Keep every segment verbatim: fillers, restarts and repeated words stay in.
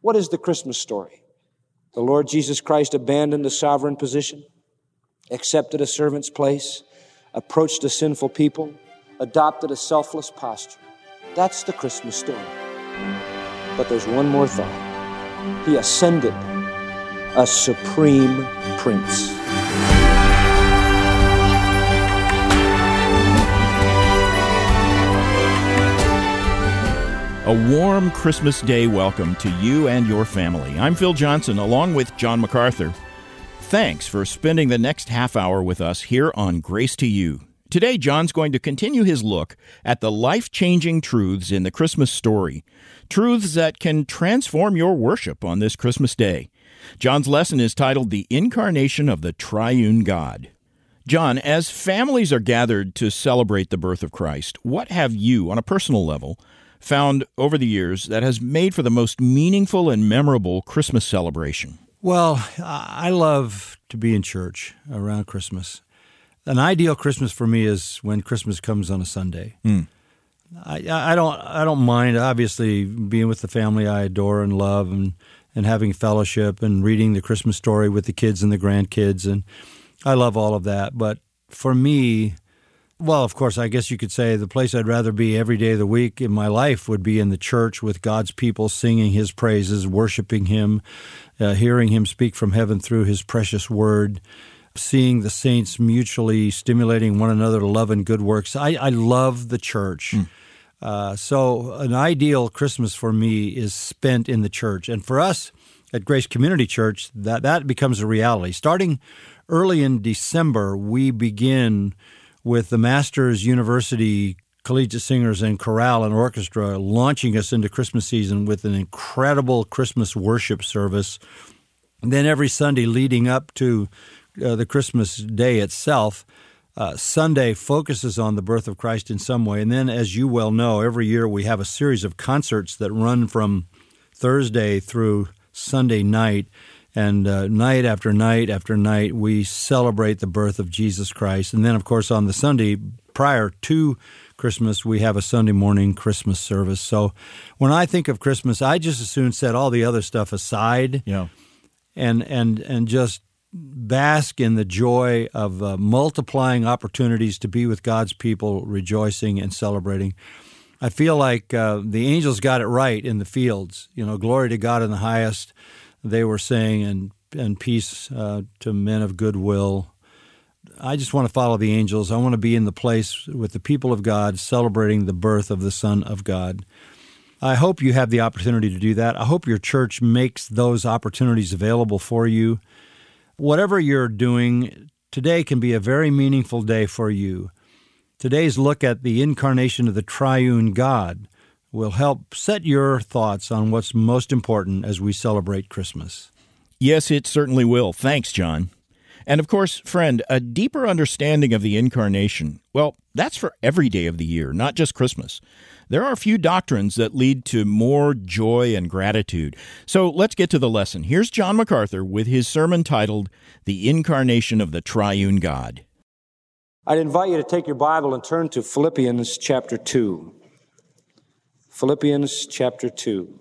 What is the Christmas story? The Lord Jesus Christ abandoned a sovereign position, accepted a servant's place, approached a sinful people, adopted a selfless posture. That's the Christmas story. But there's one more thought. He ascended, a supreme prince. A warm Christmas Day welcome to you and your family. I'm Phil Johnson, along with John MacArthur. Thanks for spending the next half hour with us here on Grace to You. Today, John's going to continue his look at the life-changing truths in the Christmas story, truths that can transform your worship on this Christmas day. John's lesson is titled The Incarnation of the Triune God. John, as families are gathered to celebrate the birth of Christ, what have you, on a personal level, found over the years that has made for the most meaningful and memorable Christmas celebration? Well, I love to be in church around Christmas. An ideal Christmas for me is when Christmas comes on a Sunday. Mm. I, I don't I don't mind, obviously, being with the family I adore and love and, and having fellowship and reading the Christmas story with the kids and the grandkids, and I love all of that. But for me, well, of course, I guess you could say the place I'd rather be every day of the week in my life would be in the church with God's people, singing His praises, worshiping Him, uh, hearing Him speak from heaven through His precious word, seeing the saints mutually stimulating one another to love and good works. I, I love the church. Mm. Uh, so an ideal Christmas for me is spent in the church. And for us at Grace Community Church, that, that becomes a reality. Starting early in December, we begin with the Masters University Collegiate Singers and Chorale and Orchestra launching us into Christmas season with an incredible Christmas worship service. And then every Sunday leading up to uh, the Christmas day itself, uh, Sunday focuses on the birth of Christ in some way. And then, as you well know, every year we have a series of concerts that run from Thursday through Sunday night. And uh, night after night after night, we celebrate the birth of Jesus Christ. And then, of course, on the Sunday prior to Christmas, we have a Sunday morning Christmas service. So when I think of Christmas, I just as soon set all the other stuff aside yeah. and and and just bask in the joy of uh, multiplying opportunities to be with God's people, rejoicing and celebrating. I feel like uh, the angels got it right in the fields. You know, glory to God in the highest, they were saying, and, and peace uh, to men of goodwill. I just want to follow the angels. I want to be in the place with the people of God celebrating the birth of the Son of God. I hope you have the opportunity to do that. I hope your church makes those opportunities available for you. Whatever you're doing, today can be a very meaningful day for you. Today's look at the incarnation of the triune God will help set your thoughts on what's most important as we celebrate Christmas. Yes, it certainly will. Thanks, John. And of course, friend, a deeper understanding of the incarnation, well, that's for every day of the year, not just Christmas. There are a few doctrines that lead to more joy and gratitude. So let's get to the lesson. Here's John MacArthur with his sermon titled, The Incarnation of the Triune God. I'd invite you to take your Bible and turn to Philippians chapter two. Philippians chapter two.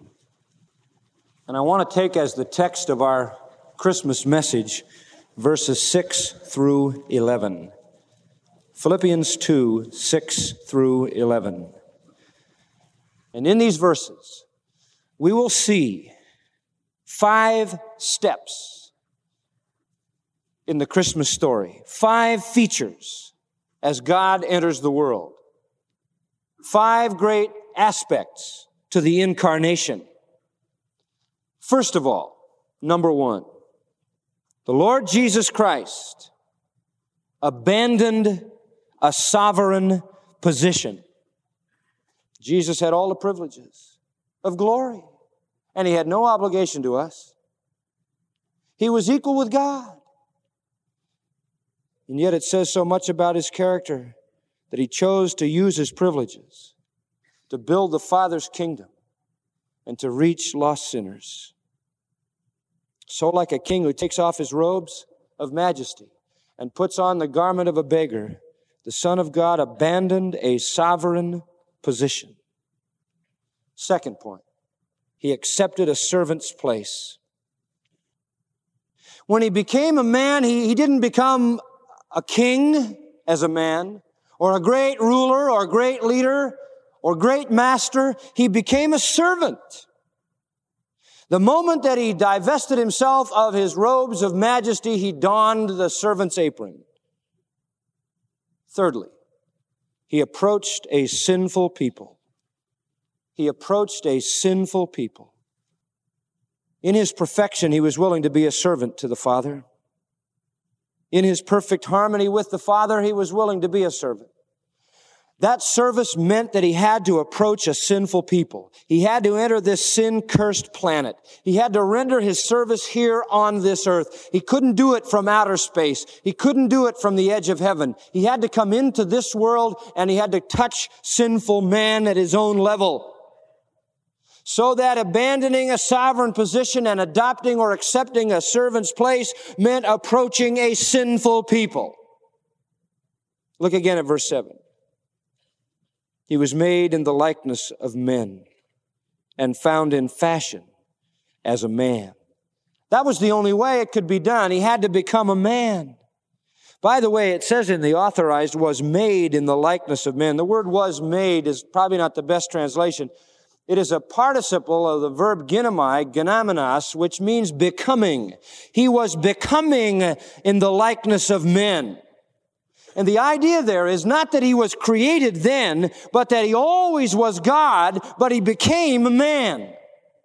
And I want to take as the text of our Christmas message verses six through eleven. Philippians two, six through eleven. And in these verses, we will see five steps in the Christmas story, five features as God enters the world, five great aspects to the incarnation. First of all, number one, the Lord Jesus Christ abandoned a sovereign position. Jesus had all the privileges of glory, and He had no obligation to us. He was equal with God. And yet it says so much about His character that He chose to use His privileges to build the Father's kingdom and to reach lost sinners. So like a king who takes off his robes of majesty and puts on the garment of a beggar, the Son of God abandoned a sovereign position. Second point, He accepted a servant's place. When he became a man, he, he didn't become a king as a man, or a great ruler, or a great leader, or great master. He became a servant. The moment that he divested himself of his robes of majesty, he donned the servant's apron. Thirdly, he approached a sinful people. He approached a sinful people. In his perfection, he was willing to be a servant to the Father. In his perfect harmony with the Father, he was willing to be a servant. That service meant that he had to approach a sinful people. He had to enter this sin-cursed planet. He had to render his service here on this earth. He couldn't do it from outer space. He couldn't do it from the edge of heaven. He had to come into this world, and he had to touch sinful man at his own level. So that abandoning a sovereign position and adopting or accepting a servant's place meant approaching a sinful people. Look again at verse seven. He was made in the likeness of men and found in fashion as a man. That was the only way it could be done. He had to become a man. By the way, it says in the Authorized, was made in the likeness of men. The word was made is probably not the best translation. It is a participle of the verb ginomai, ginomenos, which means becoming. He was becoming in the likeness of men. And the idea there is not that he was created then, but that he always was God, but he became a man.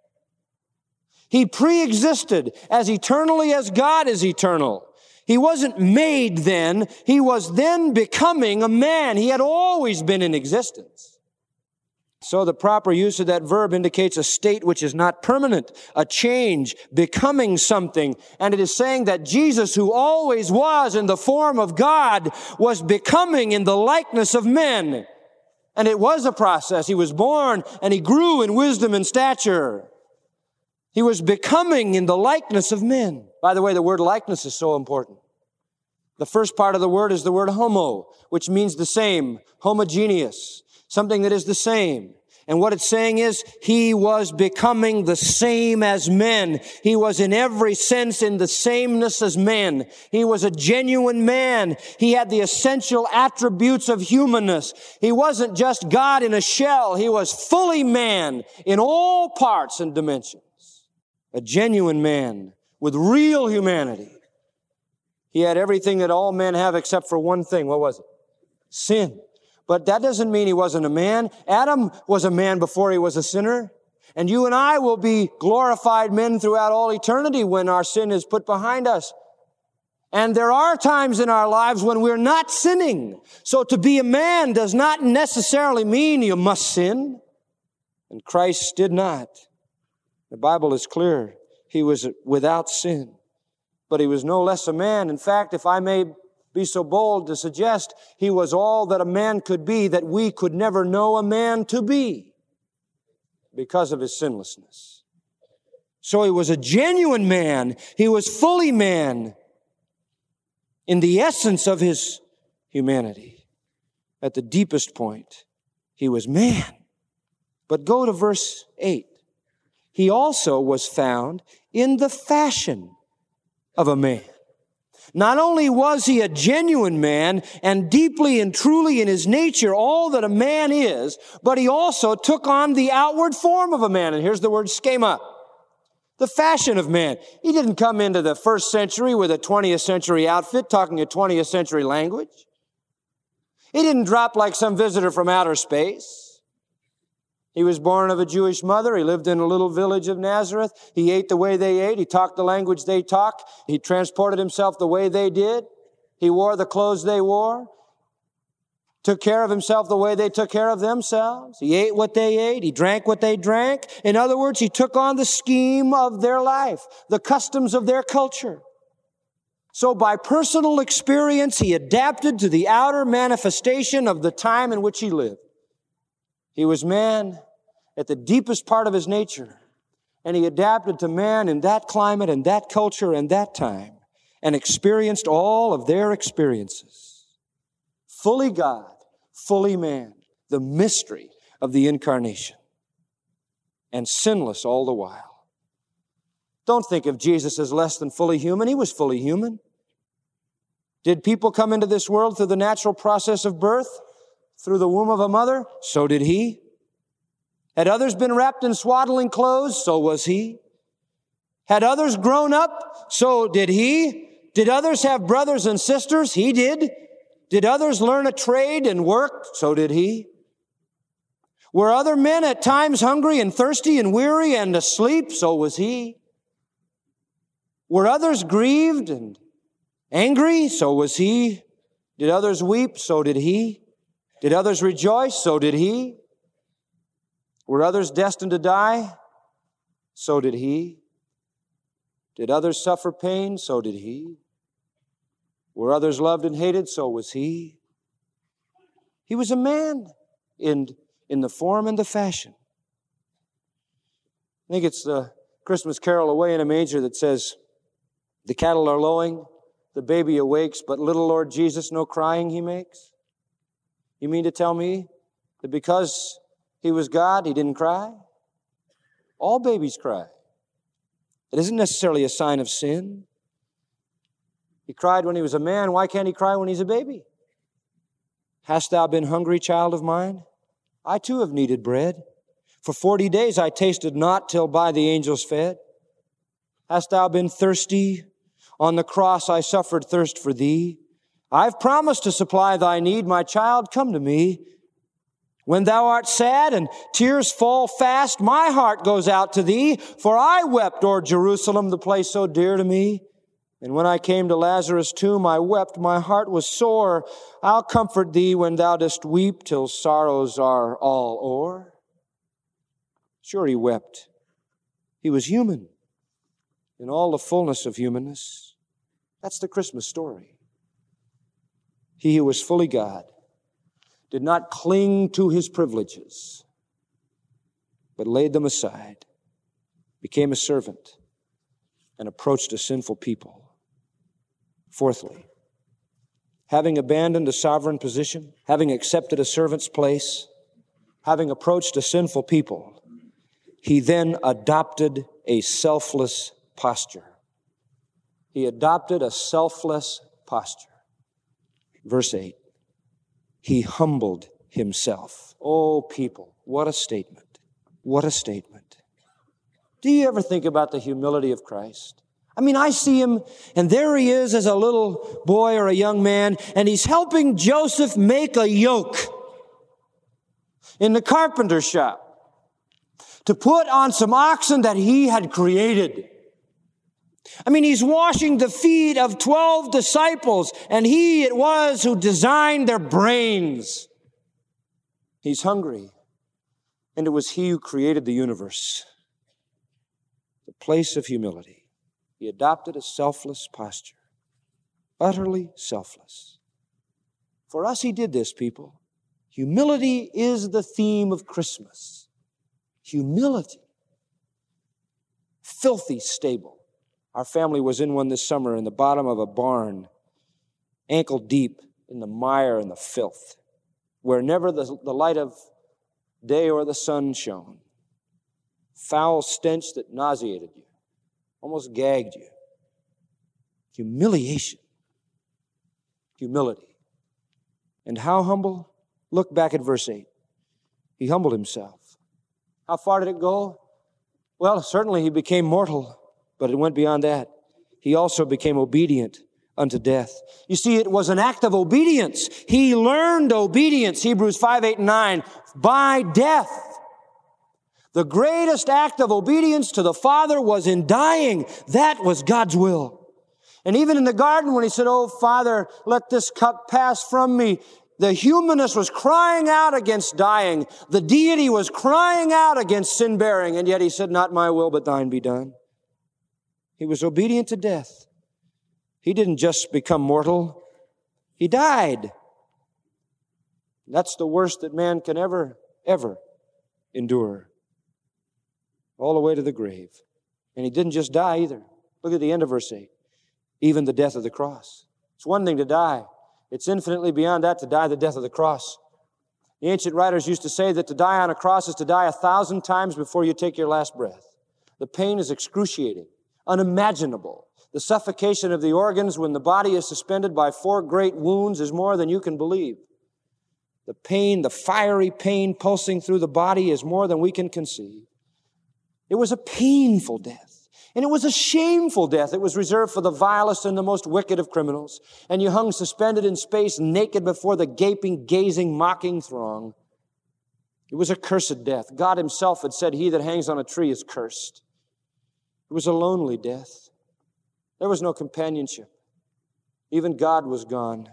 He pre-existed as eternally as God is eternal. He wasn't made then. He was then becoming a man. He had always been in existence. So the proper use of that verb indicates a state which is not permanent, a change, becoming something. And it is saying that Jesus, who always was in the form of God, was becoming in the likeness of men. And it was a process. He was born and he grew in wisdom and stature. He was becoming in the likeness of men. By the way, the word likeness is so important. The first part of the word is the word homo, which means the same, homogeneous. Something that is the same. And what it's saying is, he was becoming the same as men. He was in every sense in the sameness as men. He was a genuine man. He had the essential attributes of humanness. He wasn't just God in a shell. He was fully man in all parts and dimensions. A genuine man with real humanity. He had everything that all men have except for one thing. What was it? Sin. But that doesn't mean he wasn't a man. Adam was a man before he was a sinner. And you and I will be glorified men throughout all eternity when our sin is put behind us. And there are times in our lives when we're not sinning. So to be a man does not necessarily mean you must sin. And Christ did not. The Bible is clear. He was without sin. But he was no less a man. In fact, if I may be so bold to suggest, he was all that a man could be that we could never know a man to be because of his sinlessness. So he was a genuine man. He was fully man in the essence of his humanity. At the deepest point, he was man. But go to verse eight. He also was found in the fashion of a man. Not only was he a genuine man and deeply and truly in his nature all that a man is, but he also took on the outward form of a man. And here's the word schema. The fashion of man. He didn't come into the first century with a twentieth century outfit talking a twentieth century language. He didn't drop like some visitor from outer space. He was born of a Jewish mother. He lived in a little village of Nazareth. He ate the way they ate. He talked the language they talked. He transported himself the way they did. He wore the clothes they wore. Took care of himself the way they took care of themselves. He ate what they ate. He drank what they drank. In other words, he took on the scheme of their life, the customs of their culture. So by personal experience, he adapted to the outer manifestation of the time in which he lived. He was man at the deepest part of his nature, and he adapted to man in that climate and that culture and that time and experienced all of their experiences. Fully God, fully man, the mystery of the incarnation. and sinless all the while. Don't think of Jesus as less than fully human. He was fully human. Did people come into this world through the natural process of birth? Through the womb of a mother? So did he. Had others been wrapped in swaddling clothes? So was he. Had others grown up? So did he. Did others have brothers and sisters? He did. Did others learn a trade and work? So did he. Were other men at times hungry and thirsty and weary and asleep? So was he. Were others grieved and angry? So was he. Did others weep? So did he. Did others rejoice? So did he. Were others destined to die? So did he. Did others suffer pain? So did he. Were others loved and hated? So was he. He was a man in, in the form and the fashion. I think it's the Christmas carol Away in a Manger that says, the cattle are lowing, the baby awakes, but little Lord Jesus no crying he makes. You mean to tell me that because he was God, he didn't cry? All babies cry. It isn't necessarily a sign of sin. He cried when he was a man. Why can't he cry when he's a baby? Hast thou been hungry, child of mine? I too have needed bread. For forty days I tasted not till by the angels fed. Hast thou been thirsty? On the cross I suffered thirst for thee. I've promised to supply thy need. My child, come to me. When thou art sad and tears fall fast, my heart goes out to thee. For I wept o'er Jerusalem, the place so dear to me. And when I came to Lazarus' tomb, I wept, my heart was sore. I'll comfort thee when thou dost weep till sorrows are all o'er. Sure, he wept. He was human in all the fullness of humanness. That's the Christmas story. He who was fully God did not cling to his privileges, but laid them aside, became a servant, and approached a sinful people. Fourthly, having abandoned a sovereign position, having accepted a servant's place, having approached a sinful people, he then adopted a selfless posture. He adopted a selfless posture. Verse eight, he humbled himself. Oh, people, what a statement. What a statement. Do you ever think about the humility of Christ? I mean, I see him, and there he is as a little boy or a young man, and he's helping Joseph make a yoke in the carpenter shop to put on some oxen that he had created. I mean, he's washing the feet of twelve disciples, and he it was who designed their brains. He's hungry, and it was he who created the universe. The place of humility. He adopted a selfless posture, utterly selfless. For us, he did this, people. Humility is the theme of Christmas. Humility. Filthy stable. Our family was in one this summer in the bottom of a barn, ankle deep in the mire and the filth, where never the, the light of day or the sun shone. Foul stench that nauseated you, almost gagged you. Humiliation. Humility. And how humble? Look back at verse eight. He humbled himself. How far did it go? Well, certainly he became mortal. But it went beyond that. He also became obedient unto death. You see, it was an act of obedience. He learned obedience, Hebrews five, eight, and nine, by death. The greatest act of obedience to the Father was in dying. That was God's will. And even in the garden when he said, "Oh, Father, let this cup pass from me," the humanist was crying out against dying. The deity was crying out against sin bearing. And yet he said, "Not my will, but thine be done." He was obedient to death. He didn't just become mortal. He died. That's the worst that man can ever, ever endure. All the way to the grave. And he didn't just die either. Look at the end of verse eight. Even the death of the cross. It's one thing to die. It's infinitely beyond that to die the death of the cross. The ancient writers used to say that to die on a cross is to die a thousand times before you take your last breath. The pain is excruciating, unimaginable. The suffocation of the organs when the body is suspended by four great wounds is more than you can believe. The pain, the fiery pain pulsing through the body is more than we can conceive. It was a painful death, and it was a shameful death. It was reserved for the vilest and the most wicked of criminals. And you hung suspended in space, naked before the gaping, gazing, mocking throng. It was a cursed death. God himself had said, "He that hangs on a tree is cursed." It was a lonely death. There was no companionship. Even God was gone.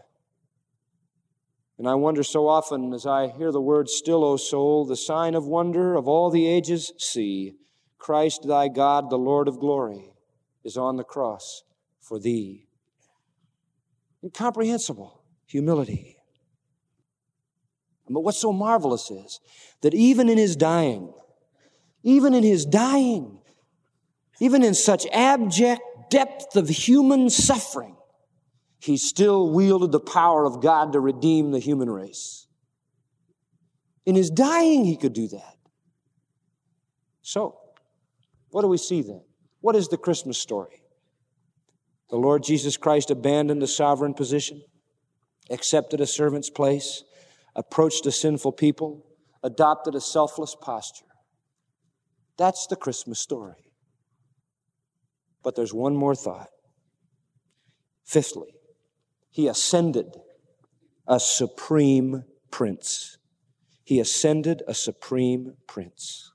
And I wonder so often as I hear the word, "Still, O soul, the sign of wonder of all the ages, see, Christ thy God, the Lord of glory, is on the cross for thee." Incomprehensible humility. But what's so marvelous is that even in his dying, even in his dying, even in such abject depth of human suffering, he still wielded the power of God to redeem the human race. In his dying, he could do that. So, what do we see then? What is the Christmas story? The Lord Jesus Christ abandoned a sovereign position, accepted a servant's place, approached a sinful people, adopted a selfless posture. That's the Christmas story. But there's one more thought. Fifthly, he ascended a supreme prince. He ascended a supreme prince.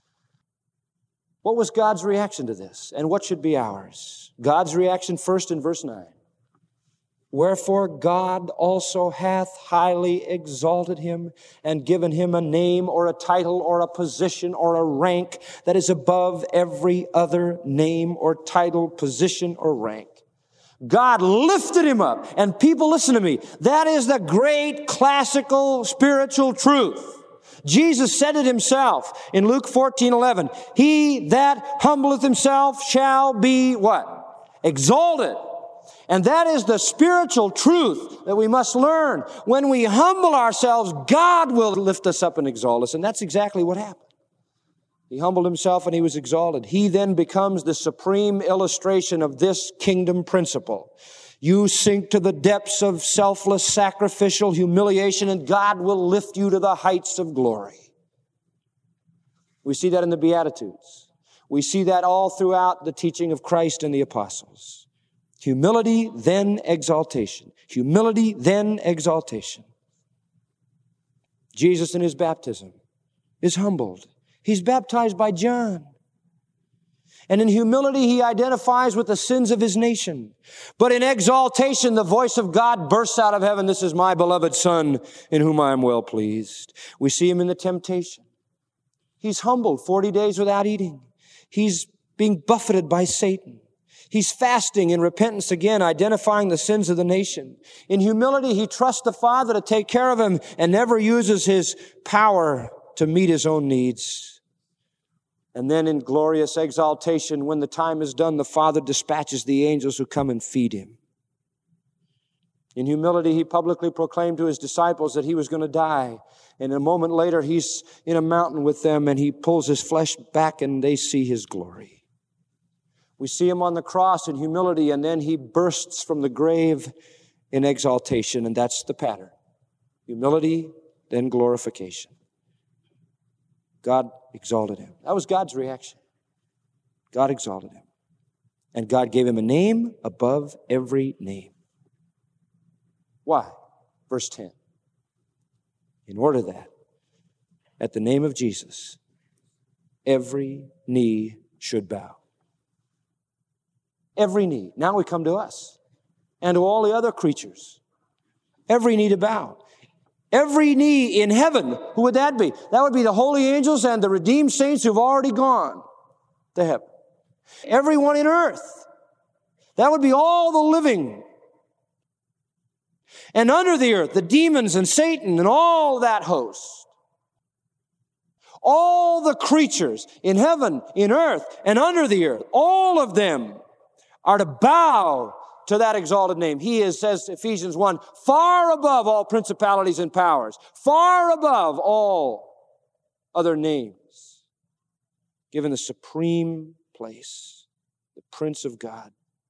What was God's reaction to this? And what should be ours? God's reaction first in verse nine. Wherefore God also hath highly exalted him and given him a name or a title or a position or a rank that is above every other name or title, position, or rank. God lifted him up. And people, listen to me. That is the great classical spiritual truth. Jesus said it himself in Luke fourteen eleven. He that humbleth himself shall be what? Exalted. And that is the spiritual truth that we must learn. When we humble ourselves, God will lift us up and exalt us. And that's exactly what happened. He humbled himself and he was exalted. He then becomes the supreme illustration of this kingdom principle. You sink to the depths of selfless, sacrificial humiliation, and God will lift you to the heights of glory. We see that in the Beatitudes. We see that all throughout the teaching of Christ and the apostles. Humility, then exaltation. Humility, then exaltation. Jesus in his baptism is humbled. He's baptized by John. And in humility, he identifies with the sins of his nation. But in exaltation, the voice of God bursts out of heaven. This is my beloved Son, in whom I am well pleased. We see him in the temptation. He's humbled, forty days without eating. He's being buffeted by Satan. He's fasting in repentance again, identifying the sins of the nation. In humility, he trusts the Father to take care of him and never uses his power to meet his own needs. And then in glorious exaltation, when the time is done, the Father dispatches the angels who come and feed him. In humility, he publicly proclaimed to his disciples that he was going to die. And a moment later, he's in a mountain with them and he pulls his flesh back and they see his glory. We see him on the cross in humility, and then he bursts from the grave in exaltation, and that's the pattern. Humility, then glorification. God exalted him. That was God's reaction. God exalted him. And God gave him a name above every name. Why? Verse ten. In order that, at the name of Jesus, every knee should bow. Every knee. Now we come to us and to all the other creatures. Every knee to bow. Every knee in heaven. Who would that be? That would be the holy angels and the redeemed saints who've already gone to heaven. Everyone in earth. That would be all the living. And under the earth, the demons and Satan and all that host. All the creatures in heaven, in earth, and under the earth. All of them are to bow to that exalted name. He is, says Ephesians one, far above all principalities and powers, far above all other names, given the supreme place, the Prince of God.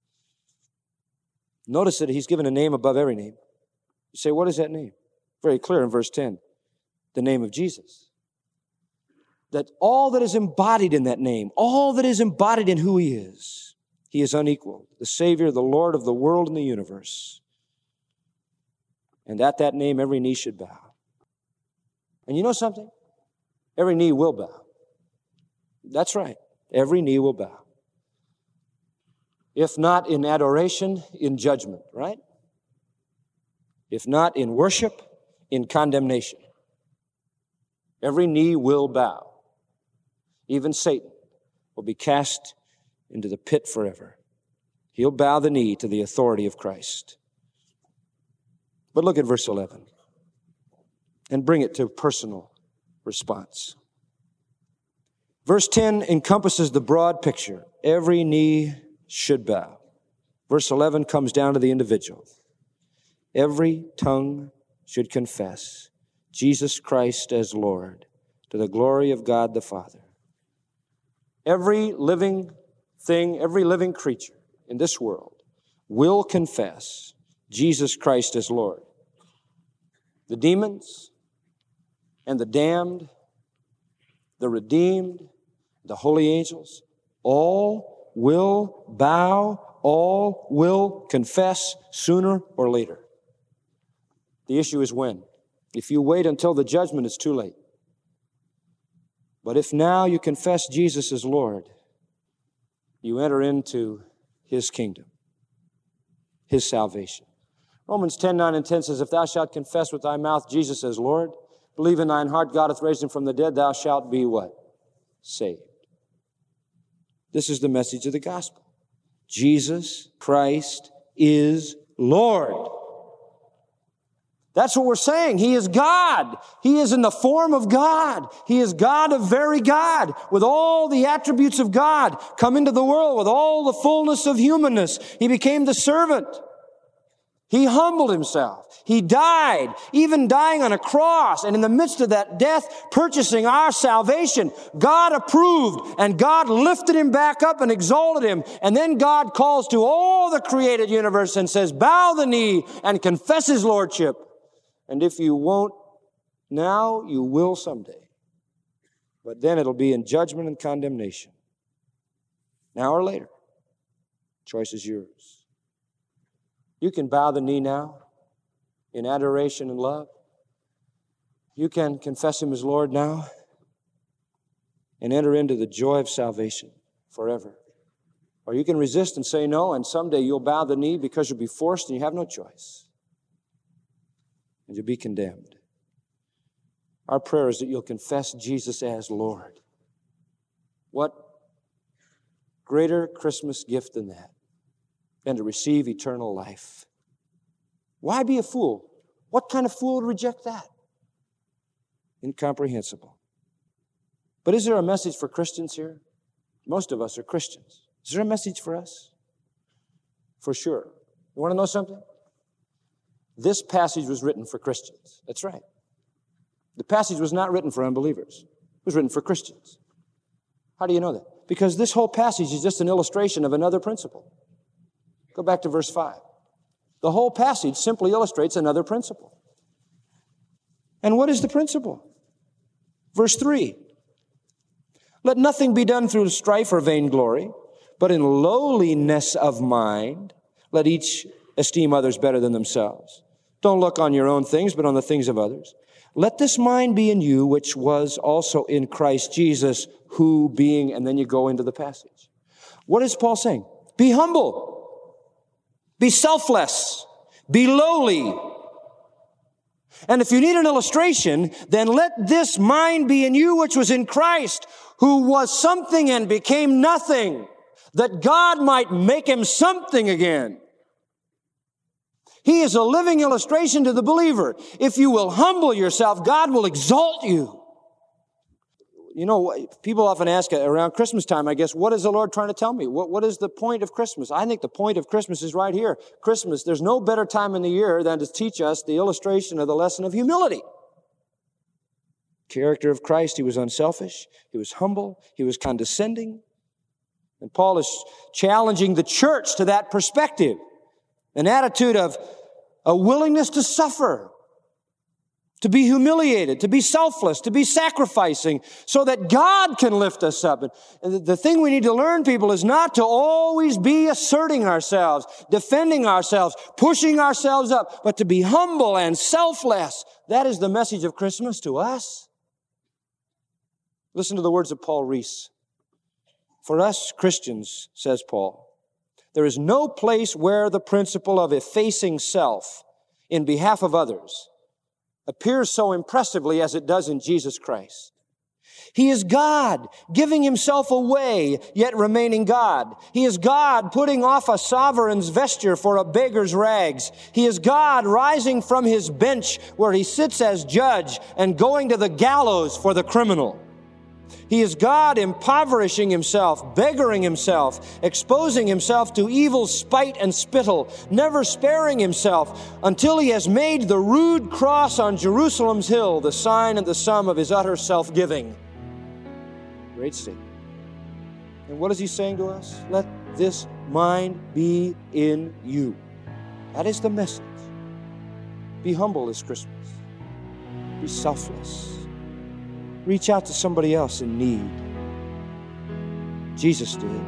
Notice that he's given a name above every name. You say, what is that name? Very clear in verse ten. The name of Jesus. That all that is embodied in that name, all that is embodied in who he is, he is unequaled. The Savior, the Lord of the world and the universe. And at that name, every knee should bow. And you know something? Every knee will bow. That's right. Every knee will bow. If not in adoration, in judgment, right? If not in worship, in condemnation. Every knee will bow. Even Satan will be cast into the pit forever. He'll bow the knee to the authority of Christ. But look at verse eleven and bring it to personal response. Verse ten encompasses the broad picture. Every knee should bow. Verse eleven comes down to the individual. Every tongue should confess Jesus Christ as Lord to the glory of God the Father. Every living thing, every living creature in this world will confess Jesus Christ as Lord. The demons and the damned, the redeemed, the holy angels, all will bow, all will confess sooner or later. The issue is when. If you wait until the judgment, it's too late. But if now you confess Jesus as Lord, you enter into his kingdom, his salvation. Romans ten, nine, and ten says, if thou shalt confess with thy mouth Jesus as Lord, believe in thine heart God hath raised him from the dead, thou shalt be what? Saved. This is the message of the gospel. Jesus Christ is Lord. That's what we're saying. He is God. He is in the form of God. He is God of very God, with all the attributes of God, come into the world with all the fullness of humanness. He became the servant. He humbled himself. He died, even dying on a cross. And in the midst of that death, purchasing our salvation, God approved and God lifted him back up and exalted him. And then God calls to all the created universe and says, bow the knee and confess his lordship. And if you won't now, you will someday. But then it'll be in judgment and condemnation. Now or later. Choice is yours. You can bow the knee now in adoration and love. You can confess him as Lord now and enter into the joy of salvation forever. Or you can resist and say no, and someday you'll bow the knee because you'll be forced and you have no choice. And you'll be condemned. Our prayer is that you'll confess Jesus as Lord. What greater Christmas gift than that, than to receive eternal life? Why be a fool? What kind of fool would reject that? Incomprehensible. But is there a message for Christians here? Most of us are Christians. Is there a message for us? For sure. You want to know something? This passage was written for Christians. That's right. The passage was not written for unbelievers. It was written for Christians. How do you know that? Because this whole passage is just an illustration of another principle. Go back to verse five. The whole passage simply illustrates another principle. And what is the principle? Verse three. Let nothing be done through strife or vainglory, but in lowliness of mind, let each esteem others better than themselves. Don't look on your own things, but on the things of others. Let this mind be in you, which was also in Christ Jesus, who being, and then you go into the passage. What is Paul saying? Be humble. Be selfless. Be lowly. And if you need an illustration, then let this mind be in you, which was in Christ, who was something and became nothing, that God might make him something again. He is a living illustration to the believer. If you will humble yourself, God will exalt you. You know, people often ask around Christmas time, I guess, what is the Lord trying to tell me? What, what is the point of Christmas? I think the point of Christmas is right here. Christmas, there's no better time in the year than to teach us the illustration of the lesson of humility. Character of Christ, he was unselfish, he was humble, he was condescending. And Paul is challenging the church to that perspective, an attitude of a willingness to suffer, to be humiliated, to be selfless, to be sacrificing, so that God can lift us up. And the thing we need to learn, people, is not to always be asserting ourselves, defending ourselves, pushing ourselves up, but to be humble and selfless. That is the message of Christmas to us. Listen to the words of Paul Rees. For us Christians, says Paul, there is no place where the principle of effacing self in behalf of others appears so impressively as it does in Jesus Christ. He is God, giving himself away, yet remaining God. He is God, putting off a sovereign's vesture for a beggar's rags. He is God, rising from his bench where he sits as judge and going to the gallows for the criminal. He is God, impoverishing himself, beggaring himself, exposing himself to evil spite and spittle, never sparing himself until he has made the rude cross on Jerusalem's hill the sign and the sum of his utter self-giving. Great statement. And what is he saying to us? Let this mind be in you. That is the message. Be humble this Christmas. Be selfless. Reach out to somebody else in need. Jesus did.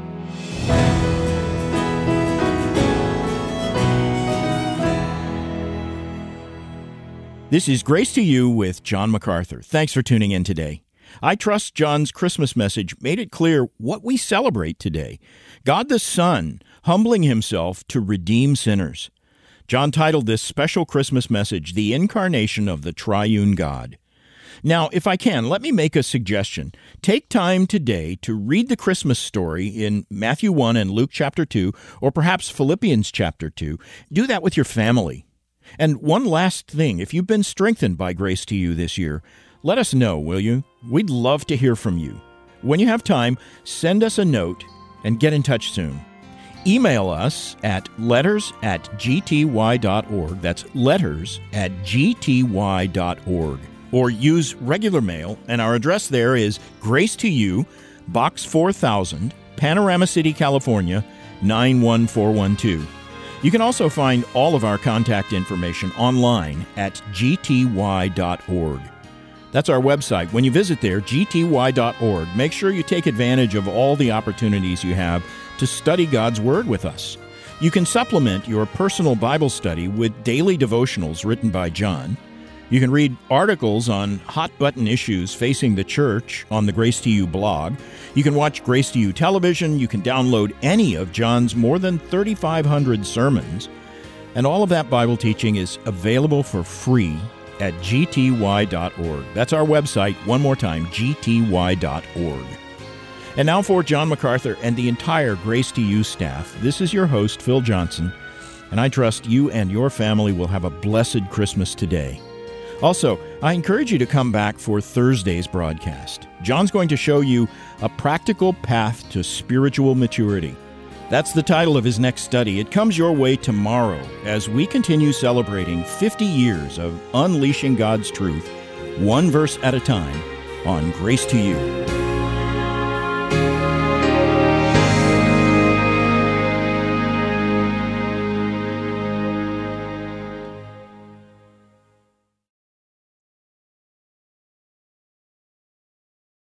This is Grace to You with John MacArthur. Thanks for tuning in today. I trust John's Christmas message made it clear what we celebrate today. God the Son humbling himself to redeem sinners. John titled this special Christmas message, The Incarnation of the Triune God. Now, if I can, let me make a suggestion. Take time today to read the Christmas story in Matthew one and Luke chapter two, or perhaps Philippians chapter two. Do that with your family. And one last thing, if you've been strengthened by Grace to You this year, let us know, will you? We'd love to hear from you. When you have time, send us a note and get in touch soon. Email us at letters at g t y dot org. That's letters at g t y dot org. Or use regular mail, and our address there is Grace to You, Box four thousand, Panorama City, California, nine one four one two. You can also find all of our contact information online at g t y dot org. That's our website. When you visit there, g t y dot org, make sure you take advantage of all the opportunities you have to study God's Word with us. You can supplement your personal Bible study with daily devotionals written by John. You can read articles on hot-button issues facing the church on the Grace to You blog. You can watch Grace to You television. You can download any of John's more than thirty-five hundred sermons. And all of that Bible teaching is available for free at g t y dot org. That's our website. One more time, g t y dot org. And now for John MacArthur and the entire Grace to You staff, this is your host, Phil Johnson, and I trust you and your family will have a blessed Christmas today. Also, I encourage you to come back for Thursday's broadcast. John's going to show you a practical path to spiritual maturity. That's the title of his next study. It comes your way tomorrow as we continue celebrating fifty years of unleashing God's truth, one verse at a time, on Grace to You.